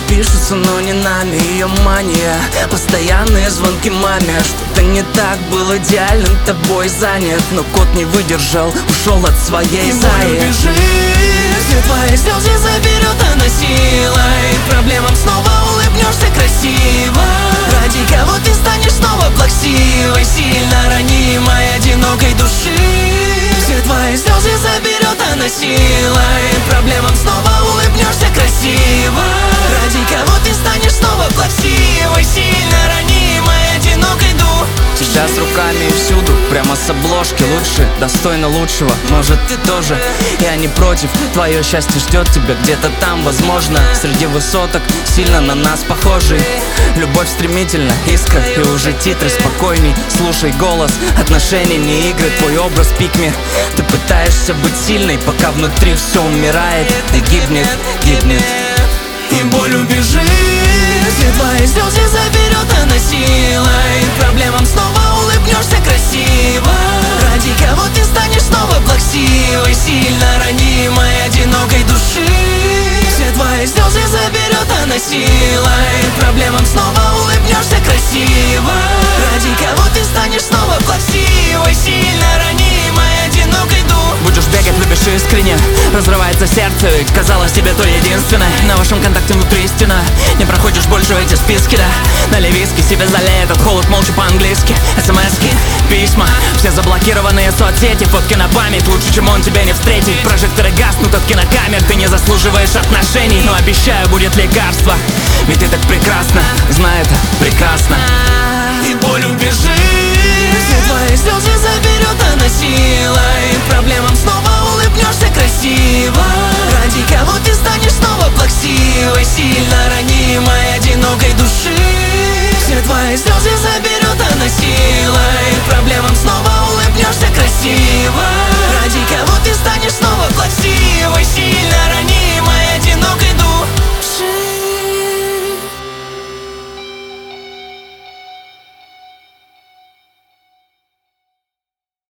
пишутся, но не нами. Ее мания, постоянные звонки маме. Что-то не так, был идеален, тобой занят. Но кот не выдержал, ушел от своей заи. Убежит, все твои слезы заберет она силой. Проблемам снова улыбнешься красиво. Ради кого ты станешь снова плаксивой, сильно ранимой, одинокой души. Все твои слезы заберет она силой. Проблемам снова улыбнешься красиво. Ради кого ты станешь снова плаксивой, сильно ранимой, одинокой души. Сейчас руками и всюду, прямо с обложки. Лучше, достойно лучшего, может ты тоже. Я не против, твое счастье ждет тебя где-то там, возможно. Среди высоток, сильно на нас похожий. Любовь стремительна, искра, и уже титры спокойней. Слушай голос, отношения не игры, твой образ пикми. Ты пытаешься быть сильной, пока внутри все умирает и гибнет, гибнет. И боль убежит, все твои слезы заберет она силой. Проблемам снова улыбнешься красиво. Ради кого ты станешь снова плаксивой, сильно ранимой, одинокой души. Все твои слезы заберет она силой. Проблемам снова улыбнешься красиво. Ради кого ты станешь снова плаксивой, сильно ранимой, одинокой души. Будешь бегать, любишь искренне, разрывается сердце, ведь казалось тебе то единственное. На вашем контакте внутри истина, не проходишь больше в эти списки, да. Налей виски, себе залей этот холод молча по-английски. СМСки, письма, все заблокированные соцсети. Фотки на память, лучше, чем он тебя не встретит. Прожекторы гаснут от кинокамер, ты не заслуживаешь отношений. Но обещаю, будет лекарство, ведь ты так прекрасна, знай это прекрасно. И боль убежит, все твои слезы заберет она силой. Проблемам снова улыбнешься красиво. Ради кого ты станешь снова плаксивой, сильно ранимой, одинокой души. Все твои слезы